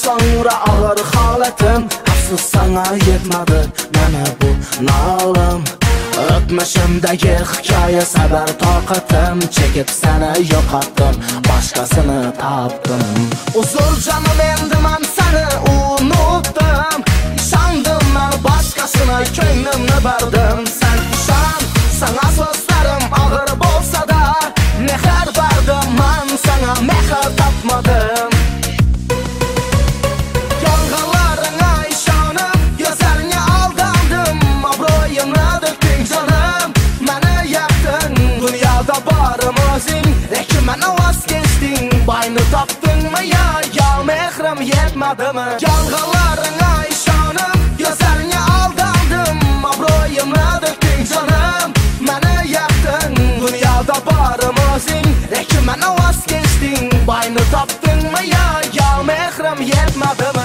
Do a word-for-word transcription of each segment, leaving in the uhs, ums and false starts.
sonra ağır holatim, afsus sana yetmadi mana bu nolim. O'tmishimdagi hikoya sabr toqatim, chekib seni yo'qotdim, boshqasini topdim. Uzr jonim, endi men seni unutdim, ishondim men boshqasini, ko'nglimni berdim. Sen ishon, sana so'zlarim og'ir bo'lsa-da, mehr berdim men sana, mehr topmadim. Yolg'onlaringga ishonib, ko'zlaringga aldandim, obro'yimni dilding jonim, meni yoqding. Dunyoda borim o'zing, lekin meni voz kechding. Boyni topdingmi yo, yo mehrim yetmadimi? Yolg'onlaringga ishonib, ko'zlaringga aldandim, obro'yimni dilding jonim, meni yoqding. Dunyoda borim o'zing, lekin meni voz kechding. Boyni topdingmi yo, yo mehrim yetmadimi?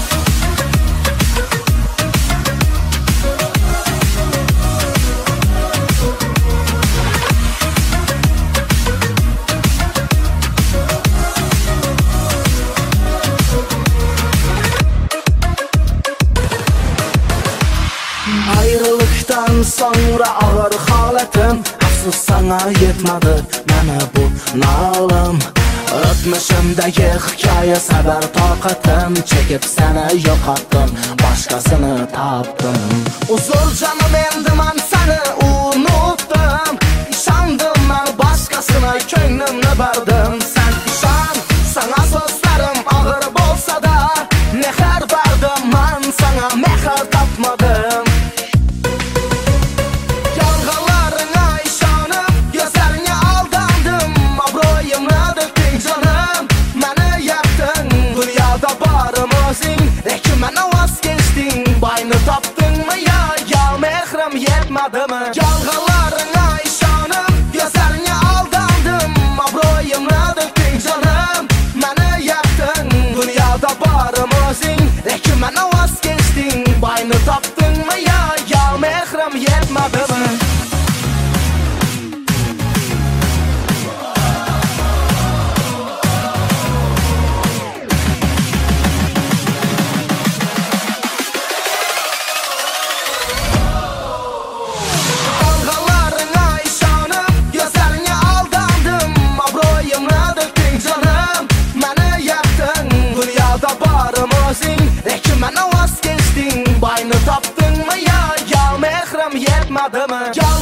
Ayrılıktan sonra ağır holatim, afsus sana yetmadi mana bu nolim. O'tmishimdagi hikoya sabr toqatim, chekib seni yo'qotdim, boshqasini topdim. Uzr jonim, endi men seni unutdim, ishondim men boshqasini, ko'nglimni berdim. Sen ishon, sana so'zlarim og'ir bo'lsa-da, mehr berdim men sana, mehr topmadim. Yolg'onlaringga ishonib, ko'zlaringga aldandim, obro'yimni dilding jonim, meni yoqding. Dunyoda borim o'zing, lekin meni voz kechding. Boyni topdingmi yo, yo mehrim yetmadimi? Yolg'onlaringga ishonib, ko'zlaringga aldandim, obro'yimni dilding jonim, meni yoqding. Dunyoda borim o'zing, lekin meni voz kechding. Boyni topdingmi yo, yo mehrim yetmadimi? Yolg'onlaringga ishonib, ko'zlaringga aldandim, obro'yimni dilding jonim, meni yoqding. Dunyoda borim o'zing, lekin meni voz kechding. Boyni topdingmi yo, yo mehrim yetmadimi?